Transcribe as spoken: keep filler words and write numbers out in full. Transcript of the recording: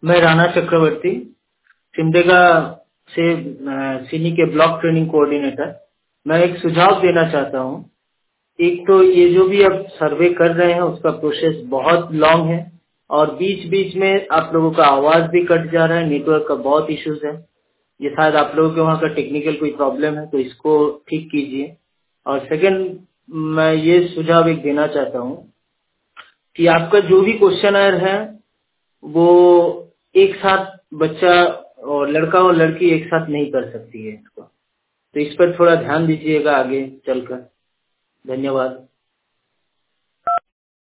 मैं राणा चक्रवर्ती, सिमडेगा से अ, सिनी के ब्लॉक ट्रेनिंग कोऑर्डिनेटर। मैं एक सुझाव देना चाहता हूँ। एक तो ये जो भी अब सर्वे कर रहे हैं उसका प्रोसेस बहुत लॉन्ग है और बीच बीच में आप लोगों का आवाज भी कट जा रहा है, नेटवर्क का बहुत इश्यूज है। ये शायद आप लोगों के वहाँ का टेक्निकल कोई प्रॉब्लम है, तो इसको ठीक कीजिए। और सेकंड, मैं ये सुझाव एक देना चाहता हूँ कि आपका जो भी क्वेश्चनर है वो एक साथ बच्चा और लड़का और लड़की एक साथ नहीं कर सकती है इसको, तो इस पर थोड़ा ध्यान दीजिएगा आगे चलकर। धन्यवाद।